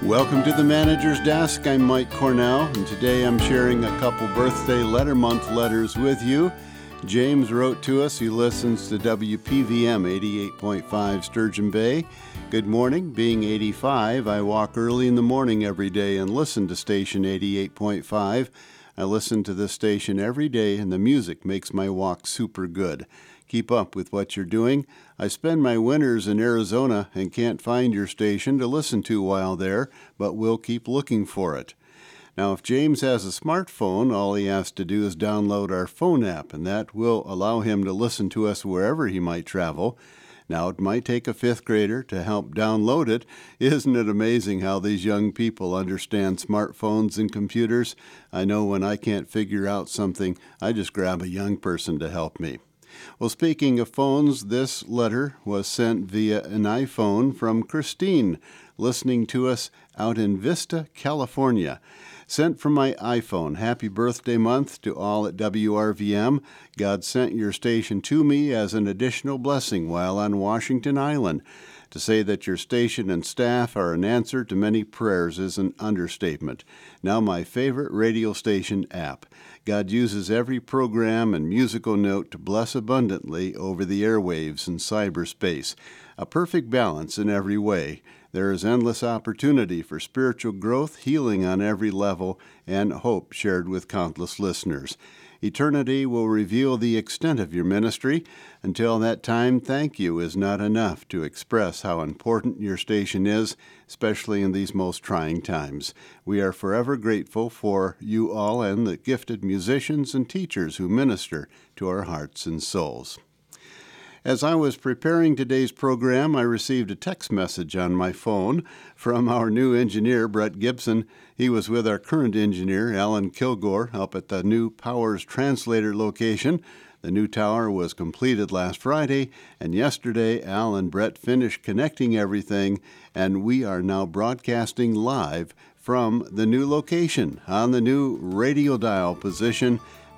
Welcome to the Manager's Desk. I'm Mike Cornell, and today I'm sharing a couple birthday letter month letters with you. James wrote to us. He listens to WPVM 88.5 Sturgeon Bay. Good morning. Being 85, I walk early in the morning every day and listen to station 88.5. I listen to this station every day, and the music makes my walk super good. Keep up with what you're doing. I spend my winters in Arizona and can't find your station to listen to while there, but we'll keep looking for it. Now, if James has a smartphone, all he has to do is download our phone app, and that will allow him to listen to us wherever he might travel. Now, it might take a fifth grader to help download it. Isn't it amazing how these young people understand smartphones and computers? I know when I can't figure out something, I just grab a young person to help me. Well, speaking of phones, this letter was sent via an iPhone from Christine, listening to us out in Vista, California. Sent from my iPhone. Happy birthday month to all at WRVM. God sent your station to me as an additional blessing while on Washington Island. To say that your station and staff are an answer to many prayers is an understatement. Now my favorite radio station app. God uses every program and musical note to bless abundantly over the airwaves and cyberspace. A perfect balance in every way. There is endless opportunity for spiritual growth, healing on every level, and hope shared with countless listeners. Eternity will reveal the extent of your ministry. Until that time, thank you is not enough to express how important your station is, especially in these most trying times. We are forever grateful for you all and the gifted musicians and teachers who minister to our hearts and souls. As I was preparing today's program, I received a text message on my phone from our new engineer, Brett Gibson. He was with our current engineer, Alan Kilgore, up at the new Powers Translator location. The new tower was completed last Friday, and yesterday Al and Brett finished connecting everything, and we are now broadcasting live from the new location on the new radio dial position,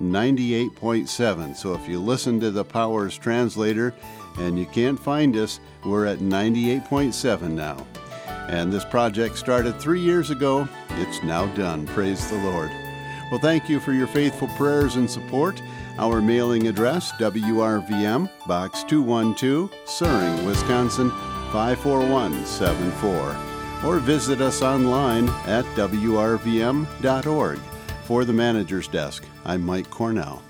98.7. So if you listen to the Powers Translator and you can't find us, we're at 98.7 now. And this project started 3 years ago. It's now done. Praise the Lord. Well, thank you for your faithful prayers and support. Our mailing address, WRVM, Box 212, Suring, Wisconsin, 54174. Or visit us online at WRVM.org. For the Manager's Desk, I'm Mike Cornell.